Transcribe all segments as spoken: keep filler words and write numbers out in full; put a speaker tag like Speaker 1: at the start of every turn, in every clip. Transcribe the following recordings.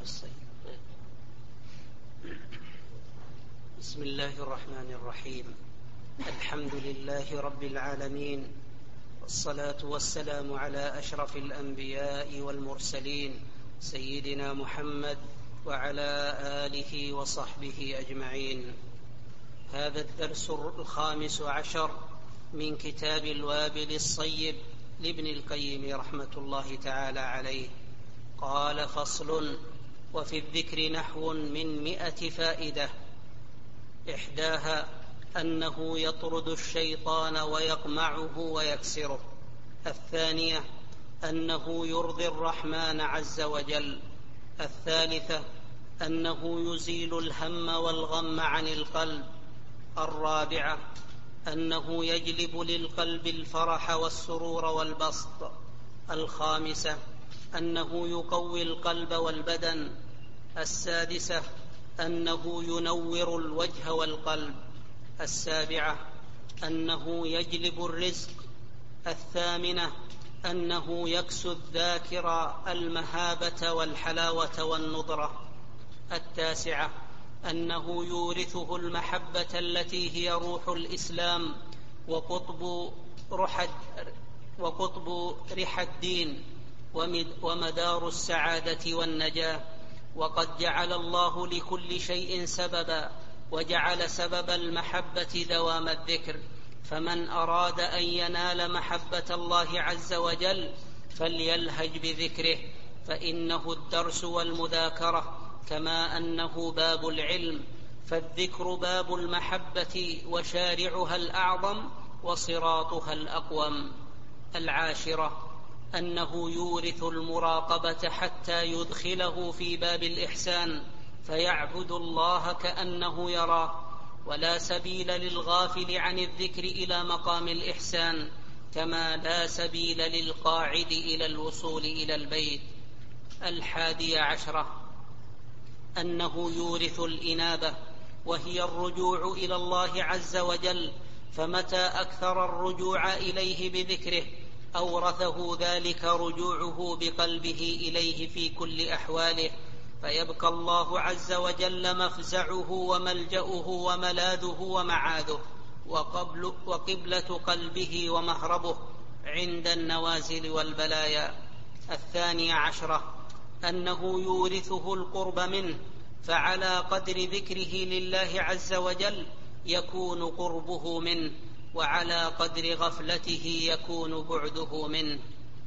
Speaker 1: بسم الله الرحمن الرحيم. الحمد لله رب العالمين، والصلاة والسلام على أشرف الأنبياء والمرسلين سيدنا محمد وعلى آله وصحبه أجمعين. هذا الدرس الخامس عشر من كتاب الوابل الصيب لابن القيم رحمة الله تعالى عليه. قال: فصل: وفي الذكر نحو من مئة فائدة. إحداها أنه يطرد الشيطان ويقمعه ويكسره. الثانية أنه يرضي الرحمن عز وجل. الثالثة أنه يزيل الهم والغم عن القلب. الرابعة أنه يجلب للقلب الفرح والسرور والبسط. الخامسة أنه يقوي القلب والبدن. السادسة أنه ينور الوجه والقلب. السابعة أنه يجلب الرزق. الثامنة أنه يكسو الذاكر المهابة والحلاوة والنضرة. التاسعة أنه يورثه المحبة التي هي روح الإسلام وقطب رحد وقطب رح الدين ومدار السعادة والنجاة. وقد جعل الله لكل شيء سببا، وجعل سبب المحبة دوام الذكر. فمن أراد أن ينال محبة الله عز وجل فليلهج بذكره، فإنه الدرس والمذاكرة، كما أنه باب العلم، فالذكر باب المحبة وشارعها الأعظم وصراطها الأقوم. العاشرة أنه يورث المراقبة حتى يدخله في باب الإحسان، فيعبد الله كأنه يراه. ولا سبيل للغافل عن الذكر إلى مقام الإحسان، كما لا سبيل للقاعد إلى الوصول إلى البيت. الحادية عشرة أنه يورث الإنابة، وهي الرجوع إلى الله عز وجل، فمتى أكثر الرجوع إليه بذكره أورثه ذلك رجوعه بقلبه إليه في كل أحواله، فيبقى الله عز وجل مفزعه وملجأه وملاذه ومعاذه وقبل وقبلة قلبه ومهربه عند النوازل والبلايا. الثانية عشرة أنه يورثه القرب منه، فعلى قدر ذكره لله عز وجل يكون قربه منه، وعلى قدر غفلته يكون بعده منه.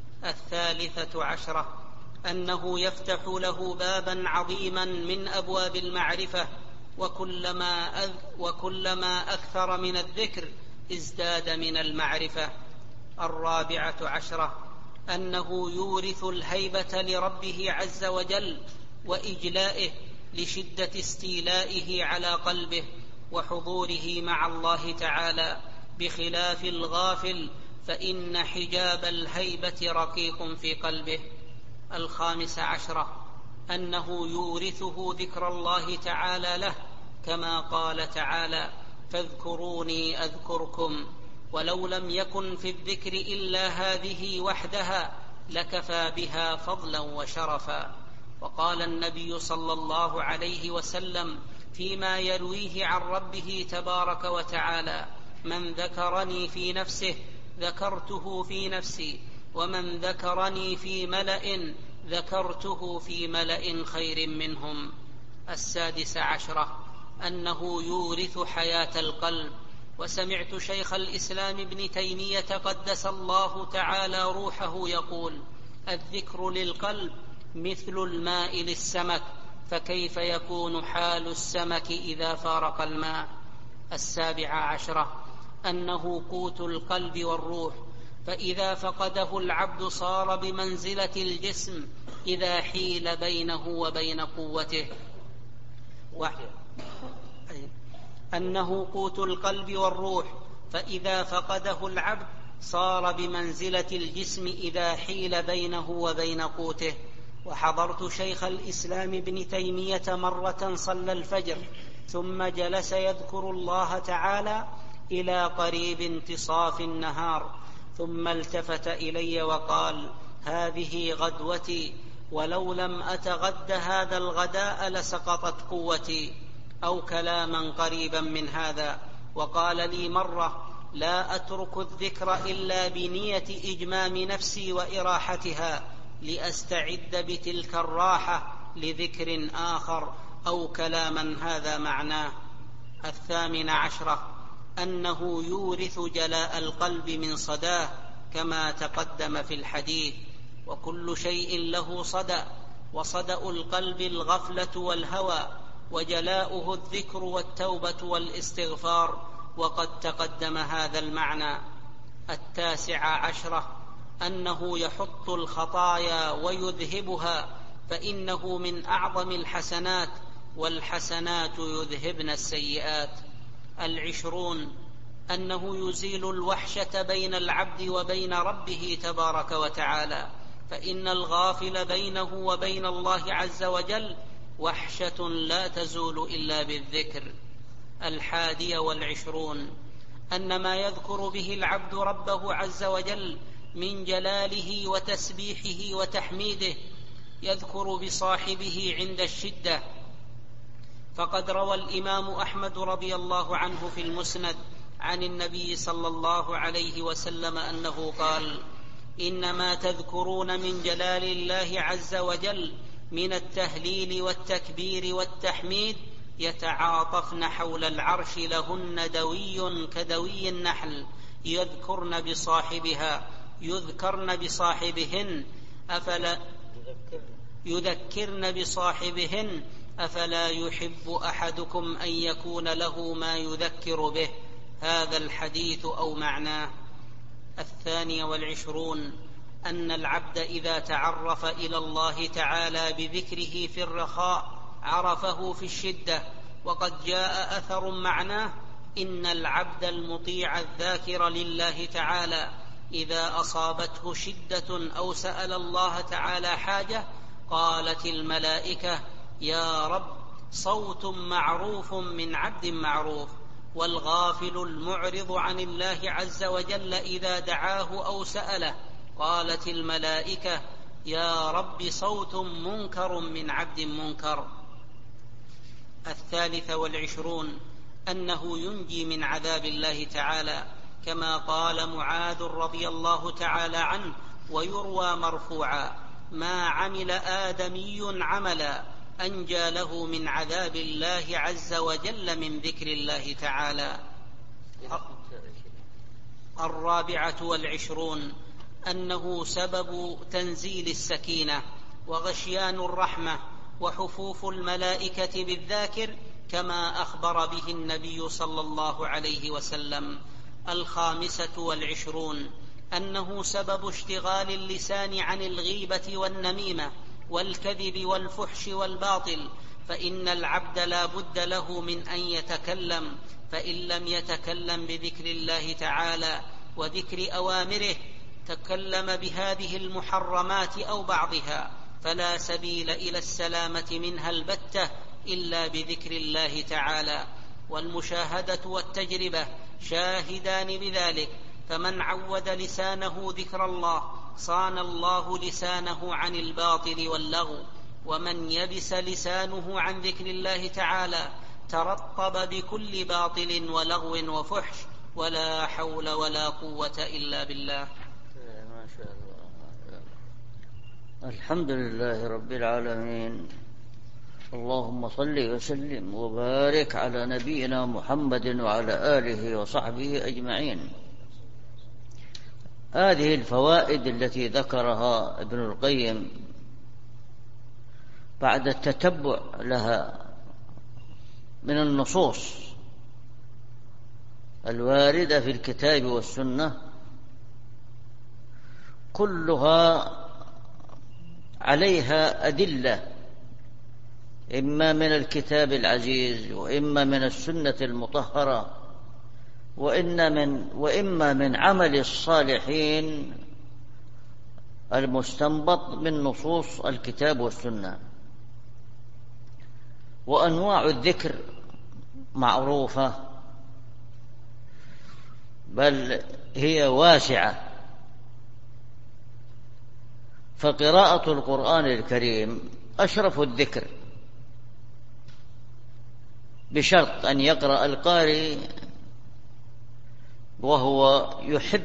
Speaker 1: الثالثة عشرة أنه يفتح له بابا عظيما من أبواب المعرفة، وكلما, أذ وكلما أكثر من الذكر ازداد من المعرفة. الرابعة عشرة أنه يورث الهيبة لربه عز وجل وإجلائه لشدة استيلائه على قلبه وحضوره مع الله تعالى، بخلاف الغافل فإن حجاب الهيبة رقيق في قلبه. الخامس عشرة أنه يورثه ذكر الله تعالى له، كما قال تعالى: فاذكروني أذكركم. ولو لم يكن في الذكر إلا هذه وحدها لكفى بها فضلا وشرفا. وقال النبي صلى الله عليه وسلم فيما يرويه عن ربه تبارك وتعالى: من ذكرني في نفسه ذكرته في نفسي، ومن ذكرني في ملأ ذكرته في ملأ خير منهم. السادس عشرة أنه يورث حياة القلب. وسمعت شيخ الإسلام ابن تيمية قدس الله تعالى روحه يقول: الذكر للقلب مثل الماء للسمك، فكيف يكون حال السمك إذا فارق الماء؟ السابع عشرة أنه قوت القلب والروح، فإذا فقده العبد صار بمنزلة الجسم إذا حيل بينه وبين قوته. و... أنه قوت القلب والروح، فإذا فقده العبد صار بمنزلة الجسم إذا حيل بينه وبين قوته. وحضرت شيخ الإسلام ابن تيمية مرة صلى الفجر ثم جلس يذكر الله تعالى إلى قريب انتصاف النهار، ثم التفت إلي وقال: هذه غدوتي، ولو لم أتغد هذا الغداء لسقطت قوتي، أو كلاما قريبا من هذا. وقال لي مرة: لا أترك الذكر إلا بنية إجمام نفسي وإراحتها لأستعد بتلك الراحة لذكر آخر، أو كلاما هذا معناه. الثامن عشرة أنه يورث جلاء القلب من صداه كما تقدم في الحديث. وكل شيء له صدأ، وصدأ القلب الغفلة والهوى، وجلاؤه الذكر والتوبة والاستغفار، وقد تقدم هذا المعنى. التاسع عشرة أنه يحط الخطايا ويذهبها، فإنه من أعظم الحسنات، والحسنات يذهبن السيئات. العشرون أنه يزيل الوحشة بين العبد وبين ربه تبارك وتعالى، فإن الغافل بينه وبين الله عز وجل وحشة لا تزول إلا بالذكر. الحادي والعشرون أن ما يذكر به العبد ربه عز وجل من جلاله وتسبيحه وتحميده يذكر بصاحبه عند الشدة. فقد روى الإمام أحمد رضي الله عنه في المسند عن النبي صلى الله عليه وسلم أنه قال: إنما تذكرون من جلال الله عز وجل من التهليل والتكبير والتحميد يتعاطفن حول العرش لهن دوي كدوي النحل يذكرن بصاحبها يذكرن بصاحبهن أفلا يذكرن بصاحبهن أفلا يحب أحدكم أن يكون له ما يذكر به. هذا الحديث أو معناه. الثاني والعشرون أن العبد إذا تعرف إلى الله تعالى بذكره في الرخاء عرفه في الشدة. وقد جاء أثر معناه: إن العبد المطيع الذاكر لله تعالى إذا أصابته شدة أو سأل الله تعالى حاجة قالت الملائكة: يا رب، صوت معروف من عبد معروف. والغافل المعرض عن الله عز وجل إذا دعاه أو سأله قالت الملائكة: يا رب، صوت منكر من عبد منكر. الثالث والعشرون أنه ينجي من عذاب الله تعالى، كما قال معاذ رضي الله تعالى عنه ويروى مرفوعا: ما عمل آدمي عملا أنجى له من عذاب الله عز وجل من ذكر الله تعالى. الرابعة والعشرون أنه سبب تنزيل السكينة وغشيان الرحمة وحفوف الملائكة بالذاكر، كما أخبر به النبي صلى الله عليه وسلم. الخامسة والعشرون أنه سبب اشتغال اللسان عن الغيبة والنميمة والكذب والفحش والباطل، فإن العبد لا بد له من أن يتكلم، فإن لم يتكلم بذكر الله تعالى وذكر أوامره تكلم بهذه المحرمات أو بعضها، فلا سبيل إلى السلامة منها البتة إلا بذكر الله تعالى. والمشاهدة والتجربة شاهدان بذلك، فمن عود لسانه ذكر الله صان الله لسانه عن الباطل واللغو، ومن يبس لسانه عن ذكر الله تعالى ترطب بكل باطل ولغو وفحش، ولا حول ولا قوة إلا بالله.
Speaker 2: ما شاء الله. الحمد لله رب العالمين، اللهم صل وسلم وبارك على نبينا محمد وعلى آله وصحبه أجمعين. هذه الفوائد التي ذكرها ابن القيم بعد التتبع لها من النصوص الواردة في الكتاب والسنة كلها عليها أدلة، إما من الكتاب العزيز وإما من السنة المطهرة وإن من وإما من عمل الصالحين المستنبط من نصوص الكتاب والسنة. وأنواع الذكر معروفة، بل هي واسعة، فقراءة القرآن الكريم أشرف الذكر، بشرط أن يقرأ القارئ وهو يحب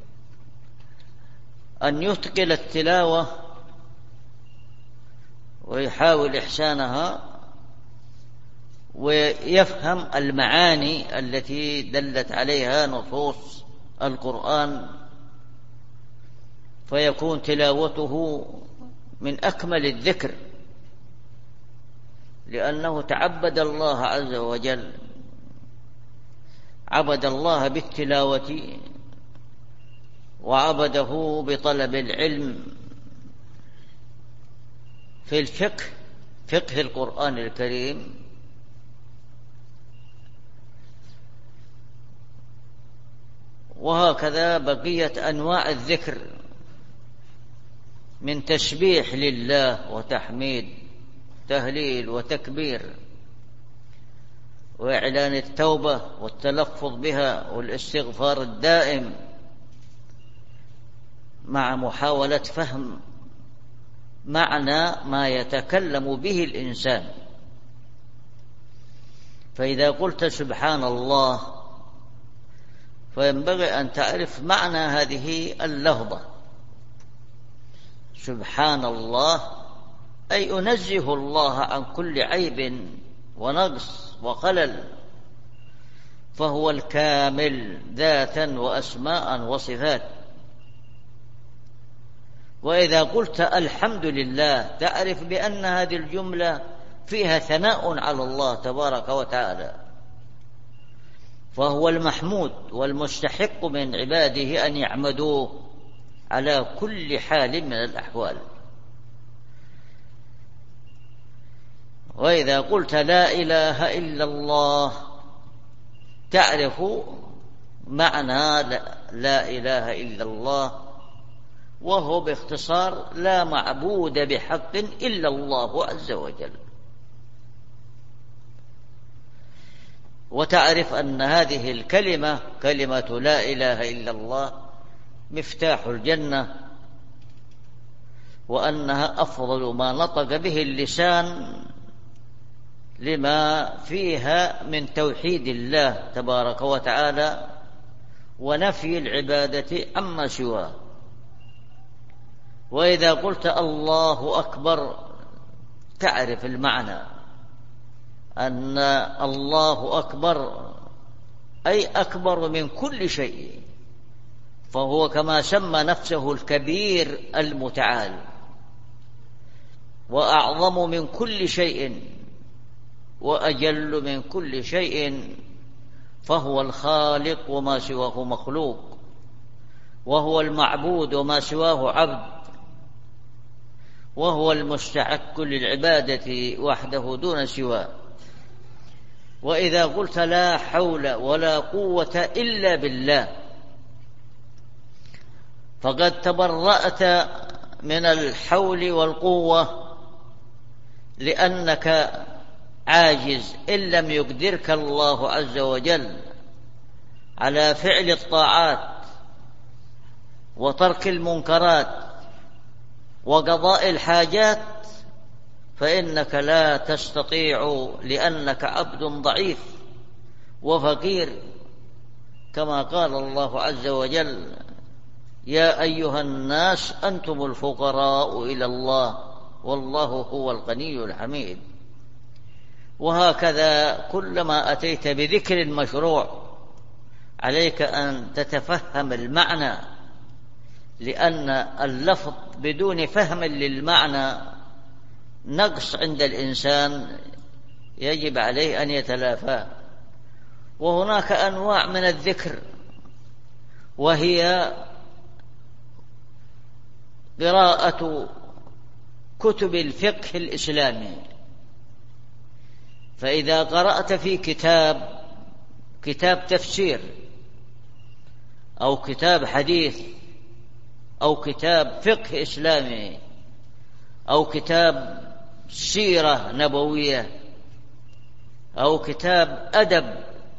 Speaker 2: أن يتقن التلاوة ويحاول إحسانها ويفهم المعاني التي دلت عليها نصوص القرآن، فيكون تلاوته من أكمل الذكر، لأنه تعبد الله عز وجل، عبد الله بالتلاوة وعبده بطلب العلم في الفقه، فقه القرآن الكريم، وهكذا بقية أنواع الذكر من تسبيح لله وتحميد، تهليل وتكبير، وإعلان التوبة والتلفظ بها والاستغفار الدائم، مع محاولة فهم معنى ما يتكلم به الإنسان. فإذا قلت سبحان الله فينبغي أن تعرف معنى هذه اللفظة. سبحان الله أي أنزه الله عن كل عيب ونقص وخلل، فهو الكامل ذاتا وأسماء وصفات. وإذا قلت الحمد لله تعرف بأن هذه الجملة فيها ثناء على الله تبارك وتعالى، فهو المحمود والمستحق من عباده أن يعمدوه على كل حال من الأحوال. وإذا قلت لا إله إلا الله تعرف معنى لا إله إلا الله، وهو باختصار لا معبود بحق إلا الله عز وجل. وتعرف أن هذه الكلمة كلمة لا إله إلا الله مفتاح الجنة، وأنها أفضل ما نطق به اللسان لما فيها من توحيد الله تبارك وتعالى ونفي العبادة عما سواه. وإذا قلت الله أكبر تعرف المعنى، أن الله أكبر أي أكبر من كل شيء، فهو كما سمى نفسه الكبير المتعال، وأعظم من كل شيء وأجل من كل شيء، فهو الخالق وما سواه مخلوق، وهو المعبود وما سواه عبد، وهو المستحق للعبادة وحده دون سواه. وإذا قلت لا حول ولا قوة إلا بالله فقد تبرأت من الحول والقوة، لأنك عاجز إن لم يقدرك الله عز وجل على فعل الطاعات وترك المنكرات وقضاء الحاجات، فإنك لا تستطيع، لأنك عبد ضعيف وفقير، كما قال الله عز وجل يا أيها الناس أنتم الفقراء إلى الله والله هو الغني الحميد. وهكذا كلما أتيت بذكر مشروع عليك أن تتفهم المعنى، لأن اللفظ بدون فهم للمعنى نقص عند الإنسان يجب عليه أن يتلافاه. وهناك أنواع من الذكر، وهي قراءة كتب الفقه الإسلامي. فإذا قرأت في كتاب كتاب تفسير أو كتاب حديث أو كتاب فقه إسلامي أو كتاب سيرة نبوية أو كتاب أدب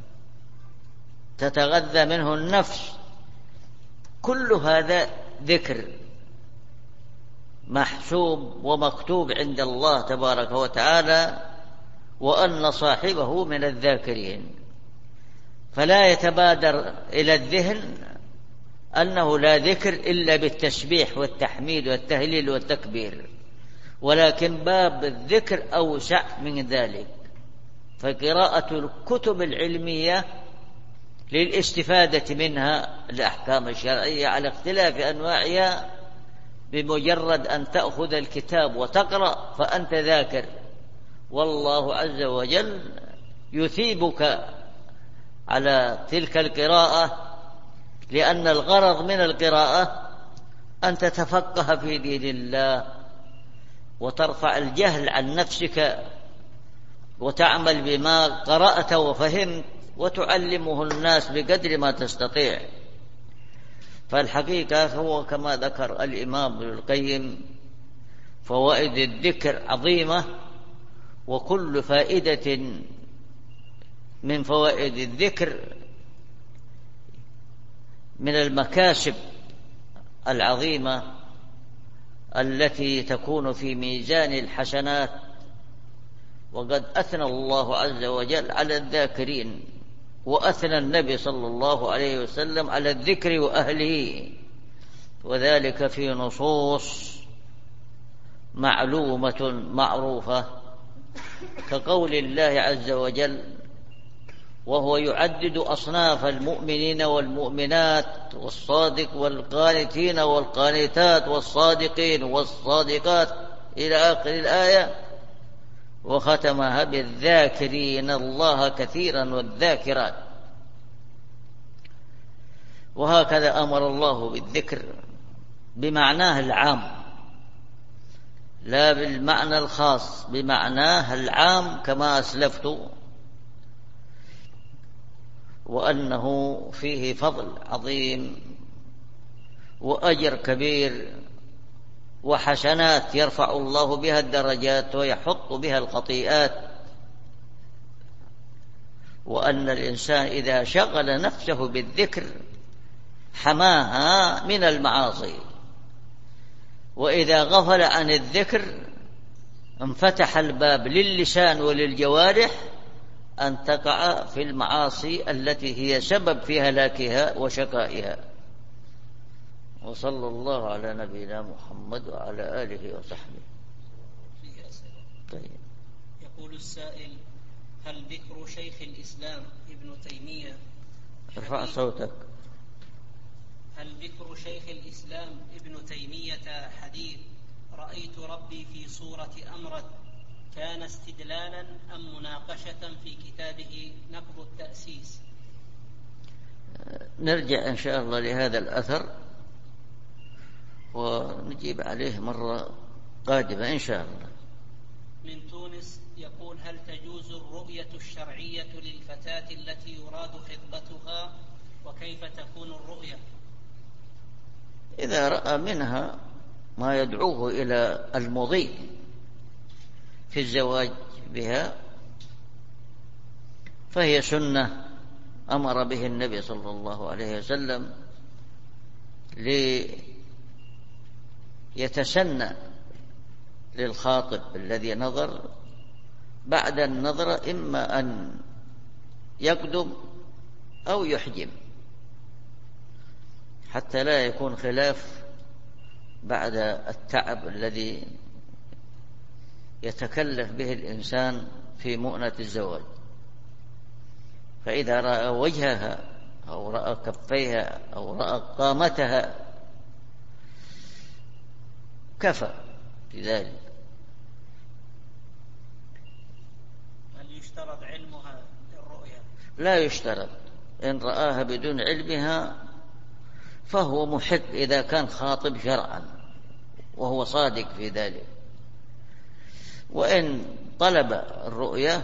Speaker 2: تتغذى منه النفس، كل هذا ذكر، محسوب ومكتوب عند الله تبارك وتعالى، وأن صاحبه من الذاكرين. فلا يتبادر إلى الذهن أنه لا ذكر إلا بالتسبيح والتحميد والتهليل والتكبير، ولكن باب الذكر أوسع من ذلك. فقراءة الكتب العلمية للاستفادة منها الأحكام الشرعية على اختلاف أنواعها، بمجرد أن تأخذ الكتاب وتقرأ فأنت ذاكر، والله عز وجل يثيبك على تلك القراءة، لأن الغرض من القراءة أن تتفقه في دين الله وترفع الجهل عن نفسك وتعمل بما قرأت وفهمت وتعلمه الناس بقدر ما تستطيع. فالحقيقة هو كما ذكر الإمام ابن القيم فوائد الذكر عظيمة، وكل فائدة من فوائد الذكر من المكاسب العظيمة التي تكون في ميزان الحسنات. وقد أثنى الله عز وجل على الذاكرين، وأثنى النبي صلى الله عليه وسلم على الذكر وأهله، وذلك في نصوص معلومة معروفة، كقول الله عز وجل وهو يعدد أصناف المؤمنين والمؤمنات والصادق والقانتين والقانتات والصادقين والصادقات إلى آخر الآية، وختمها بالذاكرين الله كثيرا والذاكرات. وهكذا أمر الله بالذكر بمعناه العام، لا بالمعنى الخاص، بمعناه العام كما أسلفت، وأنه فيه فضل عظيم وأجر كبير وحسنات يرفع الله بها الدرجات ويحط بها الخطيئات، وأن الإنسان إذا شغل نفسه بالذكر حماها من المعاصي، وإذا غفل عن الذكر انفتح الباب للسان وللجوارح أن تقع في المعاصي التي هي سبب في هلاكها وشقائها. وصلى الله على نبينا محمد وعلى آله وصحبه.
Speaker 1: طيب. يقول السائل: هل ذكر شيخ الإسلام ابن تيمية
Speaker 2: ارفع صوتك.
Speaker 1: هل ذكر شيخ الإسلام ابن تيمية حديث رأيت ربي في صورة أمرد كان استدلالا أم مناقشة في كتابه نقض التأسيس؟
Speaker 2: نرجع إن شاء الله لهذا الأثر ونجيب عليه مرة قادمة إن شاء الله.
Speaker 1: من تونس يقول: هل تجوز الرؤية الشرعية للفتاة التي يراد خطبتها، وكيف تكون الرؤية؟
Speaker 2: إذا رأى منها ما يدعوه إلى المضي في الزواج بها فهي سنة أمر به النبي صلى الله عليه وسلم ليتسنى للخاطب الذي نظر بعد النظر إما أن يقدم أو يحجم، حتى لا يكون خلاف بعد التعب الذي يتكلف به الإنسان في مؤنة الزواج. فإذا رأى وجهها أو رأى كفيها أو رأى قامتها كفى بذلك.
Speaker 1: هل يشترط علمها للرؤيا؟
Speaker 2: لا يشترط. إن رآها بدون علمها فهو محق إذا كان خاطب شرعا وهو صادق في ذلك. وإن طلب الرؤيا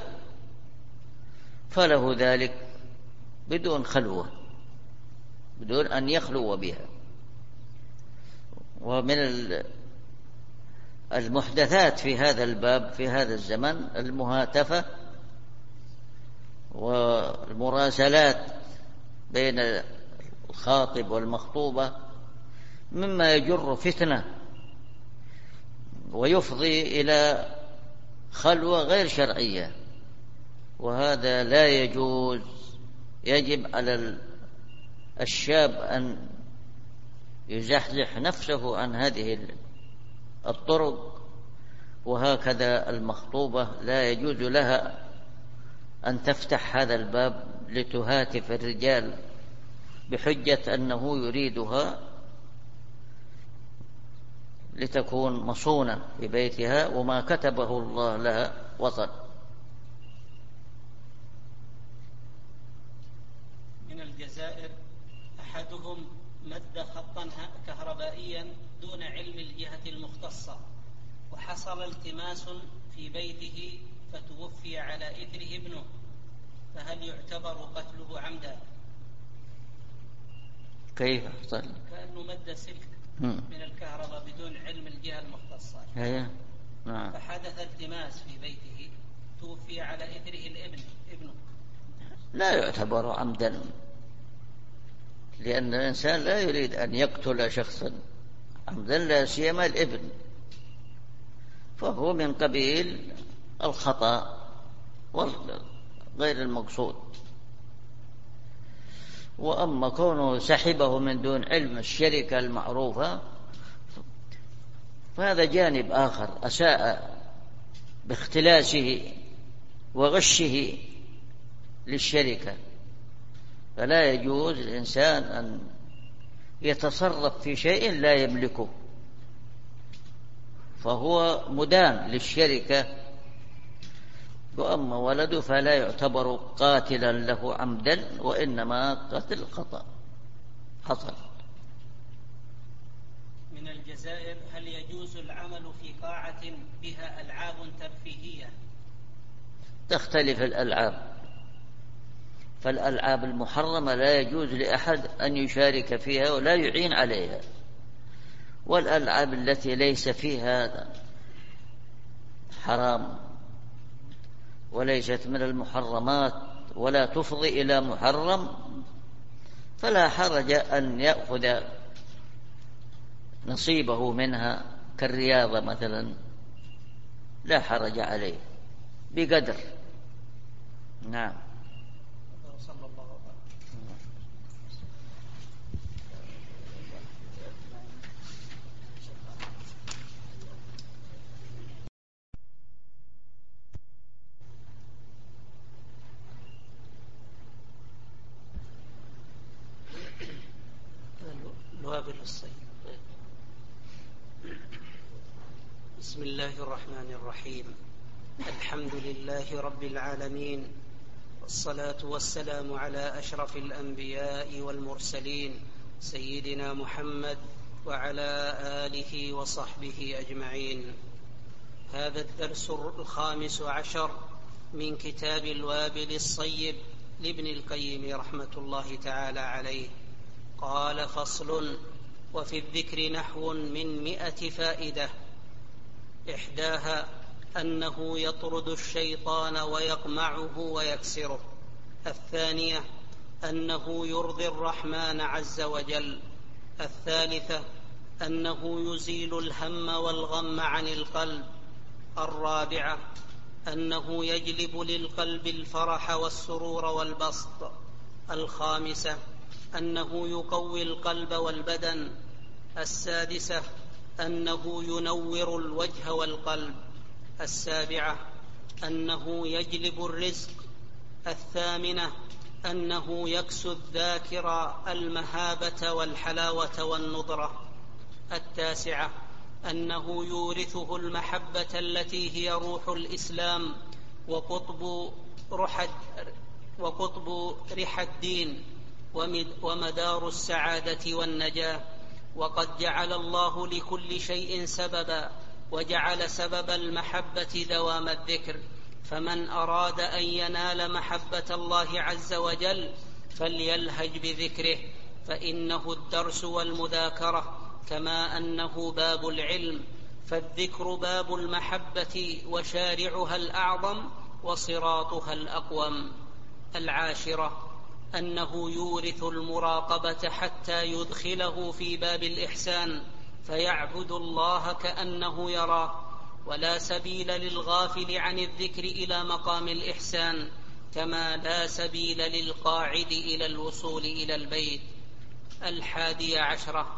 Speaker 2: فله ذلك بدون خلوة، بدون أن يخلو بها. ومن المحدثات في هذا الباب في هذا الزمن المهاتفة والمراسلات بين الخاطب والمخطوبة، مما يجر فتنة ويفضي إلى خلوة غير شرعية، وهذا لا يجوز. يجب على الشاب أن يزحزح نفسه عن هذه الطرق، وهكذا المخطوبة لا يجوز لها أن تفتح هذا الباب لتهاتف الرجال بحجة أنه يريدها لتكون مصونة في بيتها وما كتبه الله لها وصل.
Speaker 1: من الجزائر أحدهم مد خطا كهربائيا دون علم الجهة المختصة، وحصل التماس في بيته فتوفي على إثره ابنه، فهل يعتبر قتله عمدا؟
Speaker 2: كيف حصل؟
Speaker 1: كأنه مد سلك من الكهرباء بدون علم الجهة المختصة.
Speaker 2: هي. نعم.
Speaker 1: فحدث التماس في بيته، توفي على إثره الابن ابنه.
Speaker 2: لا يعتبر عمدا، لأن الإنسان لا يريد أن يقتل شخصا عمدا، لا سيما الابن، فهو من قبيل الخطأ غير المقصود. وأما كونه سحبه من دون علم الشركة المعروفة فهذا جانب آخر، أساء باختلاسه وغشه للشركة، فلا يجوز الإنسان أن يتصرف في شيء لا يملكه، فهو مدان للشركة. وأما ولده فلا يعتبر قاتلا له عمدا، وإنما قتل خطأ حصل.
Speaker 1: من الجزائر هل يجوز العمل في قاعة بها ألعاب ترفيهية؟
Speaker 2: تختلف الألعاب، فالألعاب المحرمة لا يجوز لأحد أن يشارك فيها ولا يعين عليها، والألعاب التي ليس فيها حرام وليست من المحرمات ولا تفضي إلى محرم فلا حرج أن يأخذ نصيبه منها، كالرياضة مثلا لا حرج عليه بقدر. نعم.
Speaker 1: الوابل الصيد. بسم الله الرحمن الرحيم. الحمد لله رب العالمين، والصلاة والسلام على أشرف الأنبياء والمرسلين سيدنا محمد وعلى آله وصحبه أجمعين. هذا الدرس الخامس عشر من كتاب الوابل الصيب لابن القيم رحمة الله تعالى عليه. قال: فصل. وفي الذكر نحو من مئة فائدة، إحداها أنه يطرد الشيطان ويقمعه ويكسره. الثانية أنه يرضي الرحمن عز وجل. الثالثة أنه يزيل الهم والغم عن القلب. الرابعة أنه يجلب للقلب الفرح والسرور والبسط. الخامسة أنه يقوي القلب والبدن. السادسة أنه ينور الوجه والقلب. السابعة أنه يجلب الرزق. الثامنة أنه يكسو الذاكر المهابة والحلاوة والنضرة. التاسعة أنه يورثه المحبة التي هي روح الإسلام وقطب رح وقطب رح الدين ومدار السعادة والنجاة. وقد جعل الله لكل شيء سببا، وجعل سبب المحبة دوام الذكر، فمن أراد أن ينال محبة الله عز وجل فليلهج بذكره، فإنه الدرس والمذاكرة، كما أنه باب العلم، فالذكر باب المحبة وشارعها الأعظم وصراطها الأقوم. العاشرة أنه يورث المراقبة حتى يدخله في باب الإحسان، فيعبد الله كأنه يراه، ولا سبيل للغافل عن الذكر إلى مقام الإحسان، كما لا سبيل للقاعد إلى الوصول إلى البيت. الحادي عشرة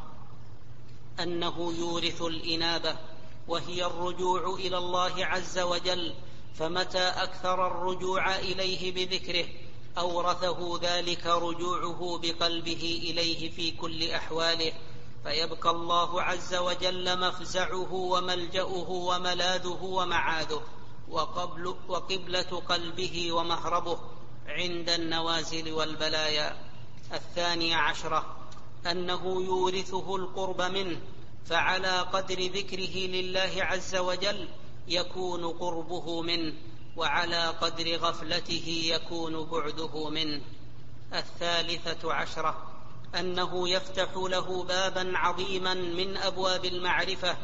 Speaker 1: أنه يورث الإنابة، وهي الرجوع إلى الله عز وجل، فمتى أكثر الرجوع إليه بذكره أورثه ذلك رجوعه بقلبه إليه في كل أحواله، فيبقى الله عز وجل مفزعه وملجأه وملاذه ومعاذه وقبل وقبلة قلبه ومهربه عند النوازل والبلايا. الثاني عشرة أنه يورثه القرب منه، فعلى قدر ذكره لله عز وجل يكون قربه منه، وعلى قدر غفلته يكون بعده منه. الثالثة عشرة أنه يفتح له بابا عظيما من أبواب المعرفة،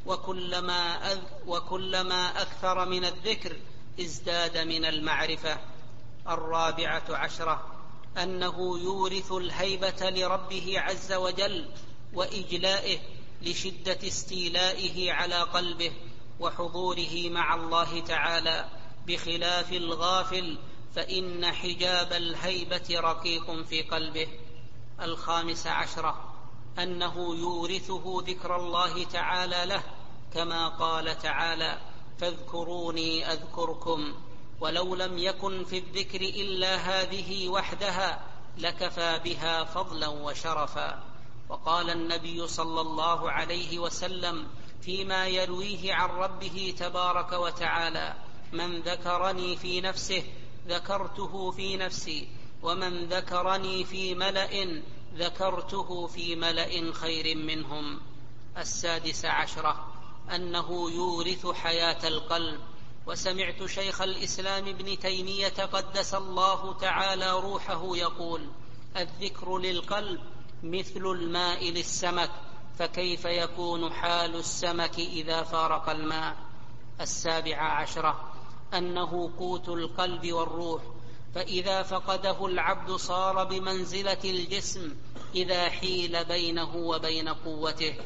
Speaker 1: وكلما, أذ وكلما أكثر من الذكر ازداد من المعرفة. الرابعة عشرة أنه يورث الهيبة لربه عز وجل وإجلائه لشدة استيلائه على قلبه وحضوره مع الله تعالى، بخلاف الغافل فإن حجاب الهيبة رقيق في قلبه. الخامس عشرة أنه يورثه ذكر الله تعالى له، كما قال تعالى: فاذكروني أذكركم. ولو لم يكن في الذكر إلا هذه وحدها لكفى بها فضلا وشرفا. وقال النبي صلى الله عليه وسلم فيما يرويه عن ربه تبارك وتعالى: من ذكرني في نفسه ذكرته في نفسي، ومن ذكرني في ملأ ذكرته في ملأ خير منهم. السادس عشرة أنه يورث حياة القلب. وسمعت شيخ الإسلام ابن تيمية قدس الله تعالى روحه يقول: الذكر للقلب مثل الماء للسمك، فكيف يكون حال السمك إذا فارق الماء؟ السابع عشرة أنه قوت القلب والروح، فإذا فقده العبد صار بمنزلة الجسم إذا حيل بينه وبين قوته.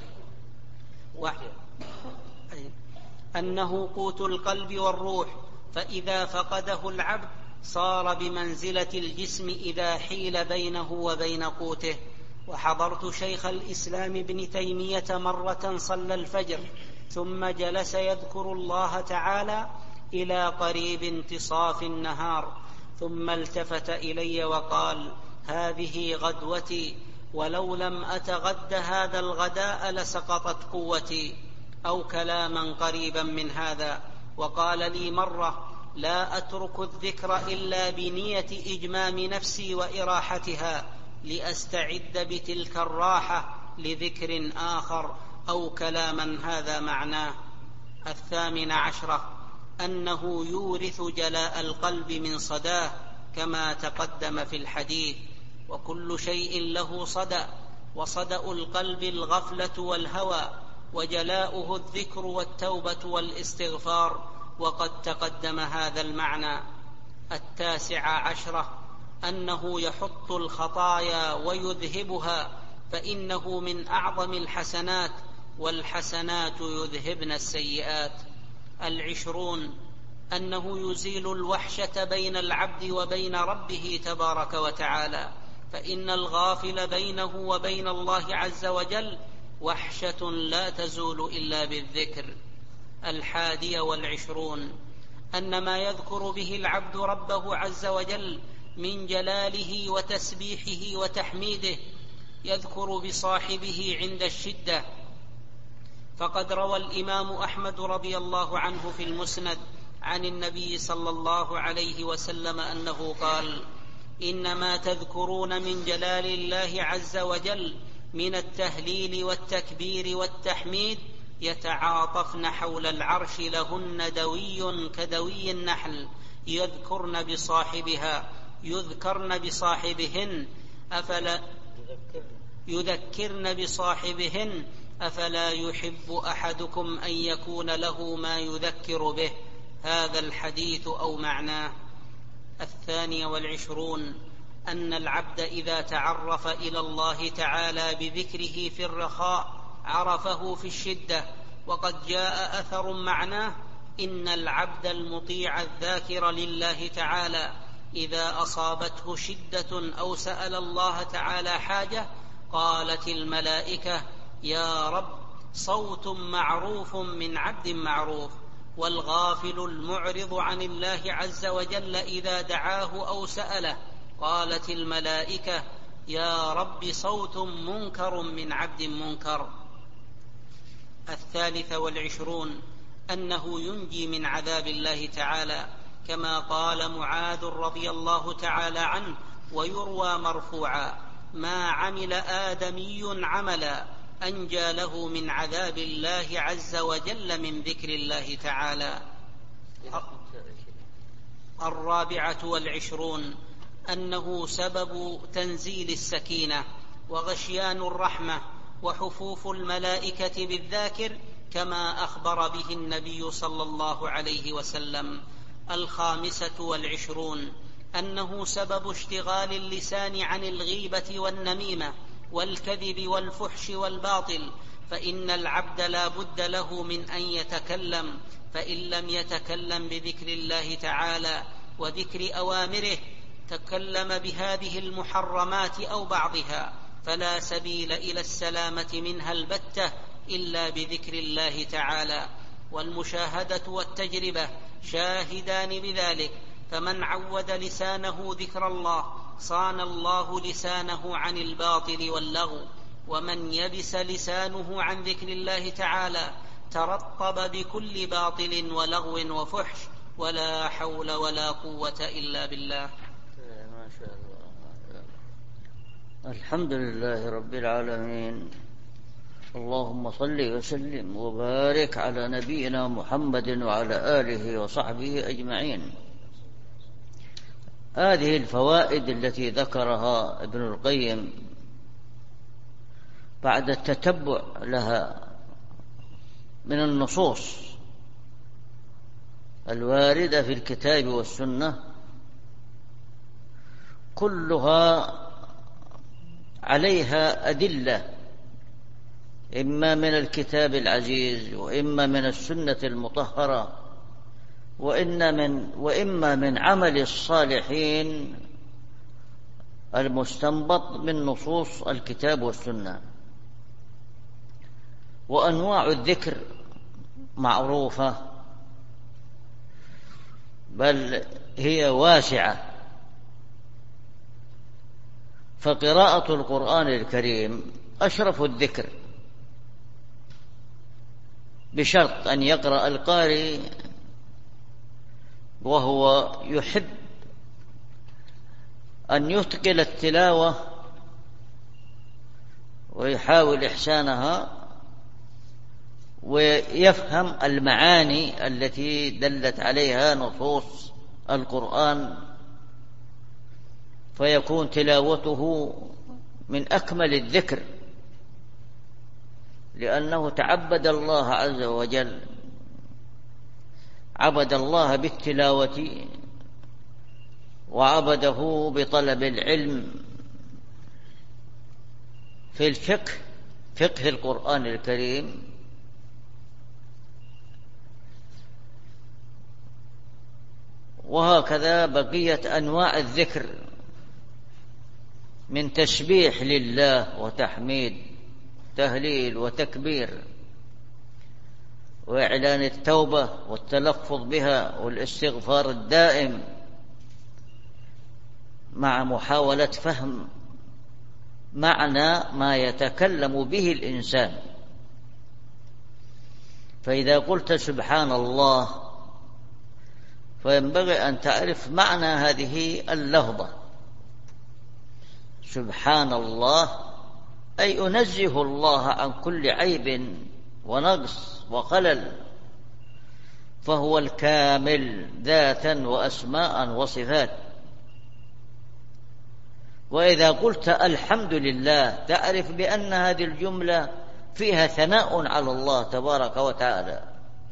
Speaker 1: و... أنه قوت القلب والروح، فإذا فقده العبد صار بمنزلة الجسم إذا حيل بينه وبين قوته. وحضرت شيخ الإسلام ابن تيمية مرة صلى الفجر ثم جلس يذكر الله تعالى إلى قريب انتصاف النهار، ثم التفت إلي وقال: هذه غدوتي، ولو لم أتغد هذا الغداء لسقطت قوتي، أو كلاما قريبا من هذا. وقال لي مرة: لا أترك الذكر إلا بنية إجمام نفسي وإراحتها، لأستعد بتلك الراحة لذكر آخر، أو كلاما هذا معناه. الثامن عشرة أنه يورث جلاء القلب من صداه، كما تقدم في الحديث: وكل شيء له صدى، وصدأ القلب الغفلة والهوى، وجلاؤه الذكر والتوبة والاستغفار، وقد تقدم هذا المعنى. التاسع عشرة أنه يحط الخطايا ويذهبها، فإنه من أعظم الحسنات، والحسنات يذهبن السيئات. العشرون أنه يزيل الوحشة بين العبد وبين ربه تبارك وتعالى، فإن الغافل بينه وبين الله عز وجل وحشة لا تزول إلا بالذكر. الحادي والعشرون أن ما يذكر به العبد ربه عز وجل من جلاله وتسبيحه وتحميده يذكر بصاحبه عند الشدة. فقد روى الإمام أحمد رضي الله عنه في المسند عن النبي صلى الله عليه وسلم أنه قال: إنما تذكرون من جلال الله عز وجل من التهليل والتكبير والتحميد يتعاطفن حول العرش لهن دوي كدوي النحل يذكرن بصاحبها يذكرن بصاحبهن أفلا يذكرن بصاحبهن أفلا يحب أحدكم أن يكون له ما يذكر به. هذا الحديث أو معناه. الثاني والعشرون أن العبد إذا تعرف إلى الله تعالى بذكره في الرخاء عرفه في الشدة، وقد جاء أثر معناه: إن العبد المطيع الذاكر لله تعالى إذا أصابته شدة أو سأل الله تعالى حاجة قالت الملائكة: يا رب، صوت معروف من عبد معروف. والغافل المعرض عن الله عز وجل إذا دعاه أو سأله قالت الملائكة: يا رب، صوت منكر من عبد منكر. الثالث والعشرون أنه ينجي من عذاب الله تعالى، كما قال معاذ رضي الله تعالى عنه، ويروى مرفوعا: ما عمل آدمي عملا أنجى له من عذاب الله عز وجل من ذكر الله تعالى. الرابعة والعشرون أنه سبب تنزيل السكينة وغشيان الرحمة وحفوف الملائكة بالذاكر، كما أخبر به النبي صلى الله عليه وسلم. الخامسة والعشرون أنه سبب اشتغال اللسان عن الغيبة والنميمة والكذب والفحش والباطل، فإن العبد لا بد له من أن يتكلم، فإن لم يتكلم بذكر الله تعالى وذكر أوامره تكلم بهذه المحرمات أو بعضها، فلا سبيل إلى السلامة منها البتة إلا بذكر الله تعالى. والمشاهدة والتجربة شاهدان بذلك، فمن عود لسانه ذكر الله صان الله لسانه عن الباطل واللغو، ومن يبس لسانه عن ذكر الله تعالى ترطب بكل باطل ولغو وفحش، ولا حول ولا قوة إلا بالله.
Speaker 2: ما شاء الله. الحمد لله رب العالمين، اللهم صل وسلم وبارك على نبينا محمد وعلى آله وصحبه أجمعين. هذه الفوائد التي ذكرها ابن القيم بعد التتبع لها من النصوص الواردة في الكتاب والسنة كلها عليها أدلة، إما من الكتاب العزيز وإما من السنة المطهرة وإن من وإما من عمل الصالحين المستنبط من نصوص الكتاب والسنة. وأنواع الذكر معروفة، بل هي واسعة، فقراءة القرآن الكريم أشرف الذكر، بشرط أن يقرأ القارئ وهو يحب أن يتقن التلاوة ويحاول إحسانها ويفهم المعاني التي دلت عليها نصوص القرآن، فيكون تلاوته من أكمل الذكر، لأنه تعبد الله عز وجل، عبد الله بالتلاوة وعبده بطلب العلم في الفقه، فقه القرآن الكريم، وهكذا بقية أنواع الذكر من تسبيح لله وتحميد، تهليل وتكبير، وإعلان التوبة والتلفظ بها والاستغفار الدائم، مع محاولة فهم معنى ما يتكلم به الإنسان. فإذا قلت سبحان الله فينبغي أن تعرف معنى هذه اللفظة. سبحان الله أي أنزه الله عن كل عيب ونقص وخلل، فهو الكامل ذاتا وأسماء وصفات. وإذا قلت الحمد لله تعرف بأن هذه الجملة فيها ثناء على الله تبارك وتعالى،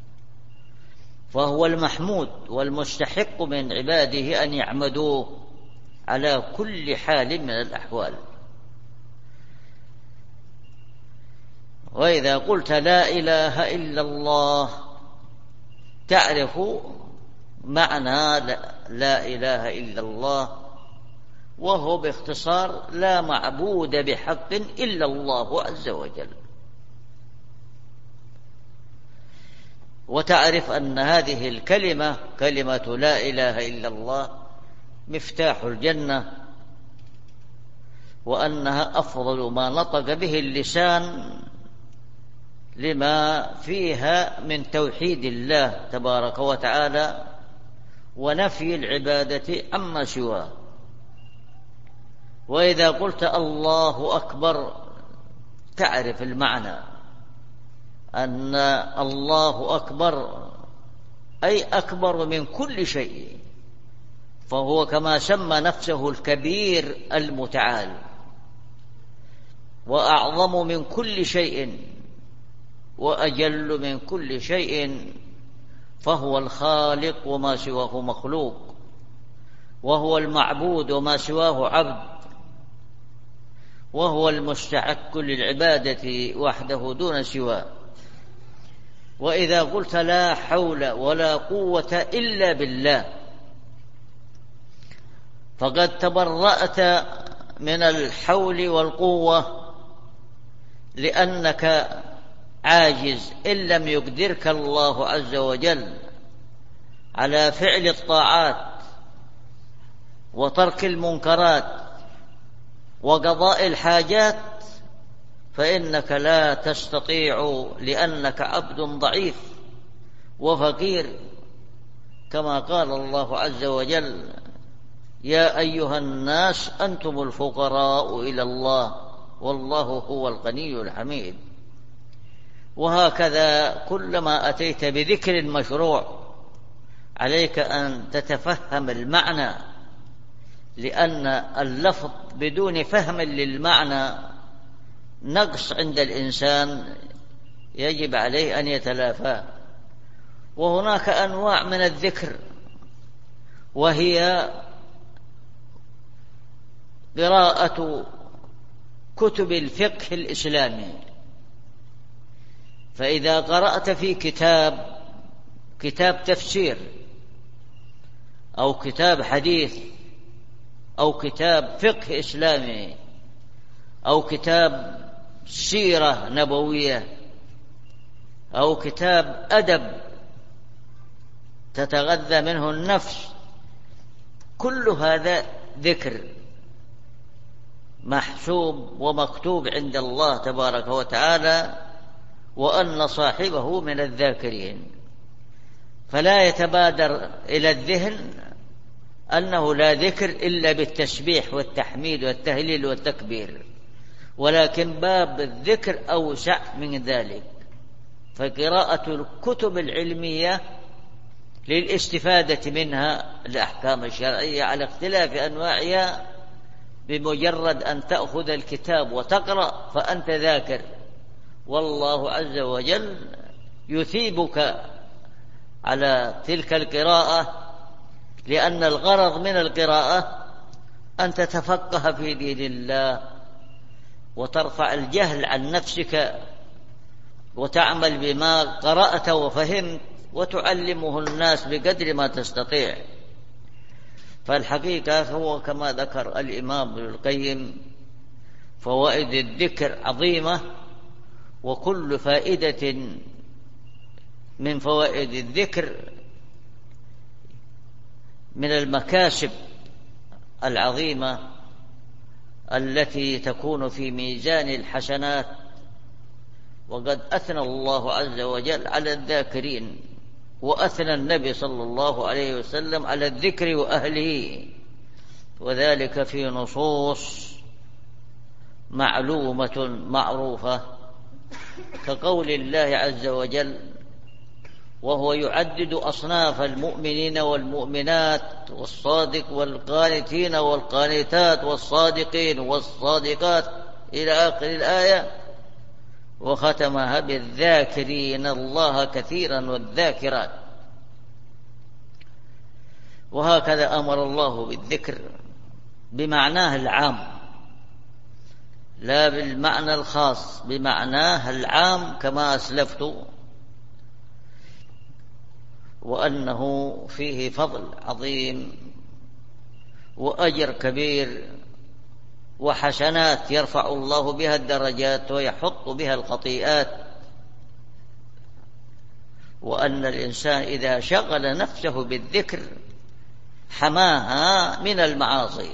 Speaker 2: فهو المحمود والمستحق من عباده أن يحمدوه على كل حال من الأحوال. وإذا قلت لا إله إلا الله تعرف معنى لا إله إلا الله، وهو باختصار لا معبود بحق إلا الله عز وجل. وتعرف أن هذه الكلمة كلمة لا إله إلا الله مفتاح الجنة، وأنها أفضل ما نطق به اللسان لما فيها من توحيد الله تبارك وتعالى ونفي العبادة عما سواه. وإذا قلت الله أكبر تعرف المعنى، أن الله أكبر أي أكبر من كل شيء، فهو كما سمى نفسه الكبير المتعال وأعظم من كل شيء وأجل من كل شيء، فهو الخالق وما سواه مخلوق، وهو المعبود وما سواه عبد، وهو المستحق للعبادة وحده دون سواه. وإذا قلت لا حول ولا قوة إلا بالله فقد تبرأت من الحول والقوة، لأنك عاجز إن لم يقدرك الله عز وجل على فعل الطاعات وترك المنكرات وقضاء الحاجات، فإنك لا تستطيع، لأنك عبد ضعيف وفقير، كما قال الله عز وجل يا أيها الناس أنتم الفقراء إلى الله والله هو الغني الحميد. وهكذا كلما أتيت بذكر مشروع عليك أن تتفهم المعنى، لأن اللفظ بدون فهم للمعنى نقص عند الإنسان يجب عليه أن يتلافاه. وهناك أنواع من الذكر، وهي قراءة كتب الفقه الإسلامي. فإذا قرأت في كتاب كتاب تفسير أو كتاب حديث أو كتاب فقه إسلامي أو كتاب سيرة نبوية أو كتاب أدب تتغذى منه النفس، كل هذا ذكر محسوب ومكتوب عند الله تبارك وتعالى، وأن صاحبه من الذاكرين. فلا يتبادر إلى الذهن أنه لا ذكر إلا بالتسبيح والتحميد والتهليل والتكبير، ولكن باب الذكر أوسع من ذلك. فقراءة الكتب العلمية للاستفادة منها الأحكام الشرعية على اختلاف أنواعها، بمجرد أن تأخذ الكتاب وتقرأ فأنت ذاكر، والله عز وجل يثيبك على تلك القراءة، لأن الغرض من القراءة أن تتفقه في دين الله وترفع الجهل عن نفسك وتعمل بما قرأت وفهمت وتعلمه الناس بقدر ما تستطيع. فالحقيقة هو كما ذكر الإمام ابن القيم فوائد الذكر عظيمة، وكل فائدة من فوائد الذكر من المكاسب العظيمة التي تكون في ميزان الحسنات. وقد أثنى الله عز وجل على الذاكرين، وأثنى النبي صلى الله عليه وسلم على الذكر وأهله، وذلك في نصوص معلومة معروفة، كقول الله عز وجل وهو يعدد أصناف المؤمنين والمؤمنات والصادق والقانتين والقانتات والصادقين والصادقات إلى آخر الآية، وختمها بالذاكرين الله كثيرا والذاكرات. وهكذا أمر الله بالذكر بمعناه العام، لا بالمعنى الخاص، بمعناه العام كما أسلفت، وأنه فيه فضل عظيم وأجر كبير وحسنات يرفع الله بها الدرجات ويحط بها الخطيئات، وأن الإنسان إذا شغل نفسه بالذكر حماها من المعاصي،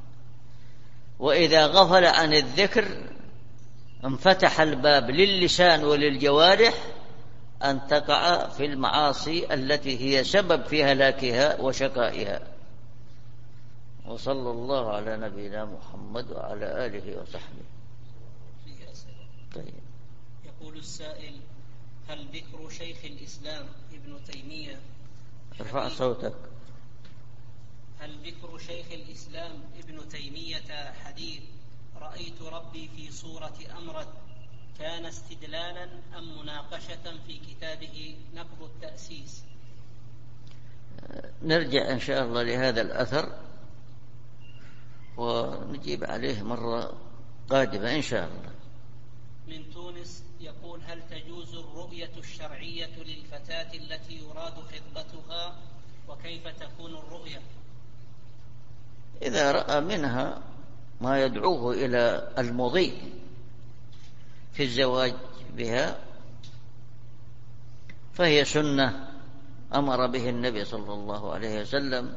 Speaker 2: وإذا غفل عن الذكر انفتح الباب للسان وللجوارح أن تقع في المعاصي التي هي سبب في هلاكها وشقائها. وصلى الله على نبينا محمد وعلى آله وصحبه.
Speaker 1: فيه أسئلة.
Speaker 2: طيب.
Speaker 1: يقول السائل: هل ذكر شيخ الإسلام ابن تيمية
Speaker 2: ارفع صوتك.
Speaker 1: هل ذكر شيخ الإسلام ابن تيمية حديث رأيت ربي في صورة أمرد كان استدلالا أم مناقشة في كتابه نقض التأسيس؟
Speaker 2: نرجع إن شاء الله لهذا الأثر ونجيب عليه مرة قادمة إن شاء الله.
Speaker 1: من تونس يقول: هل تجوز الرؤية الشرعية للفتاة التي يراد خطبتها، وكيف تكون الرؤية؟
Speaker 2: إذا رأى منها ما يدعوه إلى المضي في الزواج بها فهي سنة أمر به النبي صلى الله عليه وسلم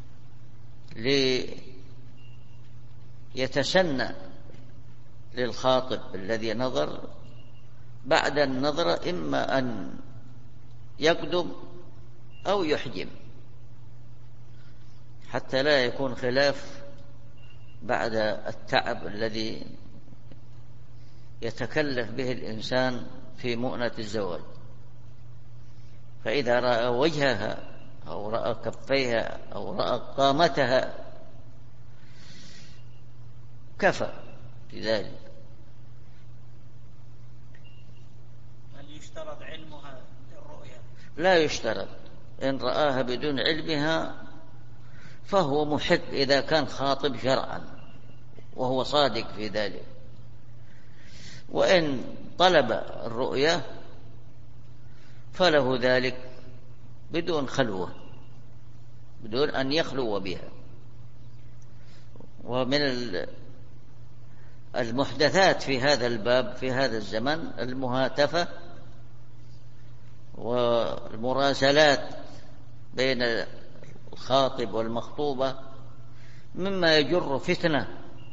Speaker 2: ليتسنى للخاطب الذي نظر بعد النظرة إما أن يقدم أو يحجم، حتى لا يكون خلاف بعد التعب الذي يتكلف به الإنسان في مؤنة الزواج. فإذا رأى وجهها أو رأى كفيها أو رأى قامتها كفى بذلك.
Speaker 1: هل يشترط علمها للرؤيا؟
Speaker 2: لا يشترط. إن رآها بدون علمها فهو محق إذا كان خاطب شرعا وهو صادق في ذلك. وإن طلب الرؤيا فله ذلك بدون خلوة، بدون أن يخلو بها. ومن المحدثات في هذا الباب في هذا الزمن المهاتفة والمراسلات بين الخاطب والمخطوبة، مما يجر فتنة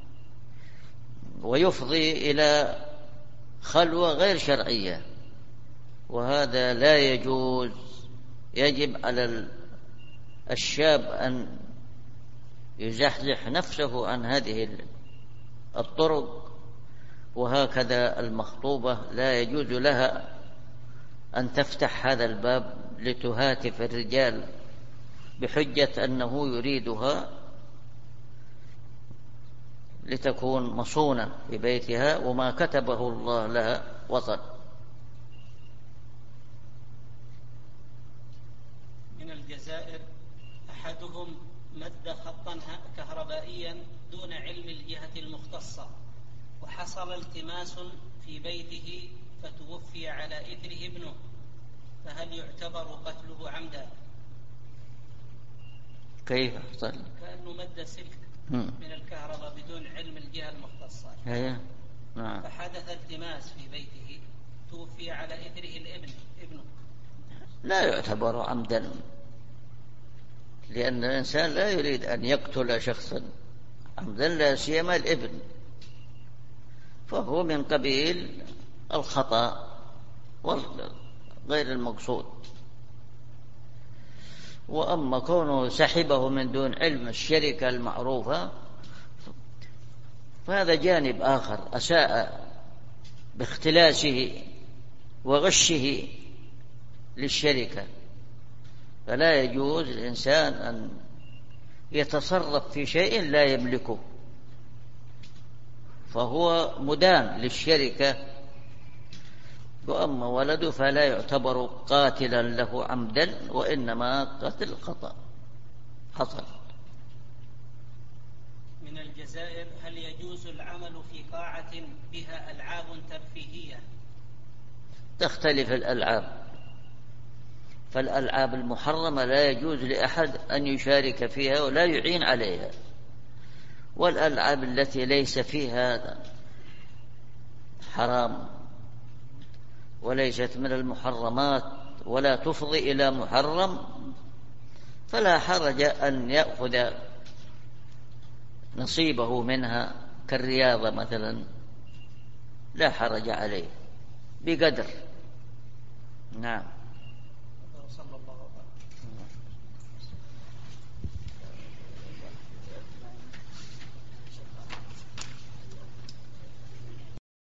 Speaker 2: ويفضي إلى خلوة غير شرعية، وهذا لا يجوز. يجب على الشاب أن يزحزح نفسه عن هذه الطرق، وهكذا المخطوبة لا يجوز لها أن تفتح هذا الباب لتهاتف الرجال بحجة أنه يريدها لتكون مصونة في بيتها، وما كتبه الله لها وصل.
Speaker 1: من الجزائر أحدهم مد خطا كهربائيا دون علم الجهة المختصة، وحصل التماس في بيته فتوفي على إثره ابنه، فهل يعتبر قتله عمدا؟
Speaker 2: كيف حصل؟
Speaker 1: كأنه مد سلك من الكهرباء بدون علم الجهة المختصة.
Speaker 2: هي. نعم.
Speaker 1: فحدث التماس في بيته توفي على إثره الابن ابنه.
Speaker 2: لا يعتبر عمدا، لأن الإنسان لا يريد أن يقتل شخصا عمدا، لا سيما الابن، فهو من قبيل الخطأ وغير المقصود. وأما كونه سحبه من دون علم الشركة المعروفة فهذا جانب آخر، أساء باختلاسه وغشه للشركة. فلا يجوز الإنسان أن يتصرف في شيء لا يملكه، فهو مدان للشركة. وأما ولده فلا يعتبر قاتلا له عمدا، وإنما قتل خطأ حصل.
Speaker 1: من الجزائر الجزائر هل يجوز العمل في قاعة بها ألعاب ترفيهية؟
Speaker 2: تختلف الألعاب، فالألعاب المحرمة لا يجوز لأحد أن يشارك فيها ولا يعين عليها، والألعاب التي ليس فيها حرام وليست من المحرمات ولا تفضي إلى محرم فلا حرج أن يأخذ نصيبه منها، كالرياضة مثلا لا حرج عليه بقدر. نعم.
Speaker 1: صلى الله عليه وسلم.